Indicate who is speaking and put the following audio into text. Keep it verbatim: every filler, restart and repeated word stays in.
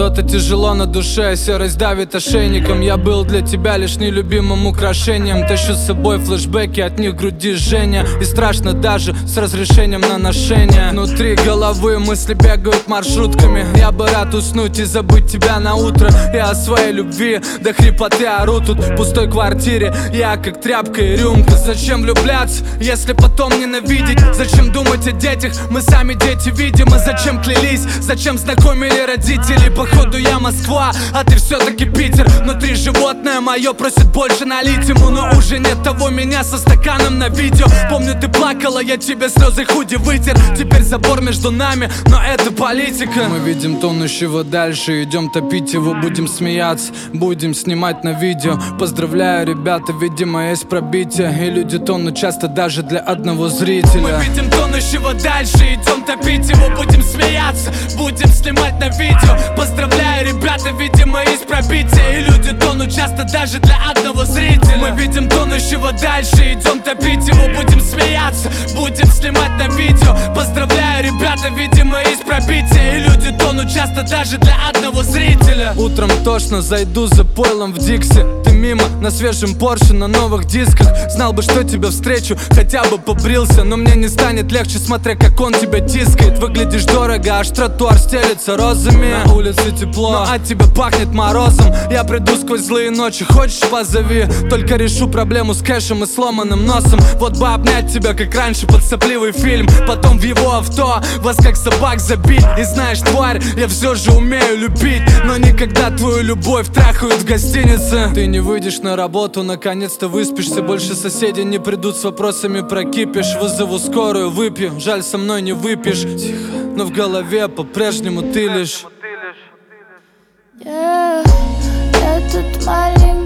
Speaker 1: Что-то тяжело на душе, серость давит ошейником. Я был для тебя лишь нелюбимым украшением. Тащу с собой флешбеки, от них груди жжение. И страшно даже с разрешением на ношение. Внутри головы мысли бегают маршрутками. Я бы рад уснуть и забыть тебя на утро. И о своей любви до хрипоты ору тут в пустой квартире. Я как тряпка и рюмка. Зачем влюбляться, если потом ненавидеть? Зачем думать о детях, мы сами дети видим. И зачем клялись, зачем знакомили родители? Походу я Москва, а ты все-таки Питер. Внутри животное мое просит больше налить ему. Но уже нет того меня со стаканом на видео. Помню, ты плакала, я тебе слезы худи вытер. Теперь забор между нами, но это политика. Мы видим тонущего дальше, идем топить его. Будем смеяться, будем снимать на видео. Поздравляю, ребята, видимо есть пробитие. И люди тонут часто даже для одного зрителя. Мы видим тонущего дальше, идем топить его. Будем смеяться, будем снимать на видео. Поздравляю, ребята, видимо есть пробитие. И люди тонут часто даже для одного зрителя. Мы видим тонущего дальше, идем топить его. Будем смеяться, будем снимать на видео. Поздравляю, ребята, видимо есть пробитие. И люди тонут часто даже для одного зрителя. Утром тошно, зайду за пойлом в Дикси. Ты мимо, на свежем Порше, на новых дисках. Знал бы, что тебя встречу, хотя бы побрился. Но мне не станет легче, смотря как он тебя тискает. Выглядишь дорого, аж тротуар стелется розами. На улице тепло, но от тебя пахнет морозом. Я приду сквозь злые ночи, хочешь позови. Только решу проблему с кэшем и сломанным носом. Вот бы обнять тебя, как раньше, под сопливый фильм. Потом в его авто вас как собак забить. И знаешь, тварь, я все же умею любить. Но никогда твою любовь трахают в гостинице. Ты не выйдешь на работу, наконец-то выспишься. Больше соседи не придут с вопросами про кипиш. Вызову скорую, выпью, жаль, со мной не выпьешь. Тихо, но в голове по-прежнему ты лишь.
Speaker 2: Yeah, этот маленький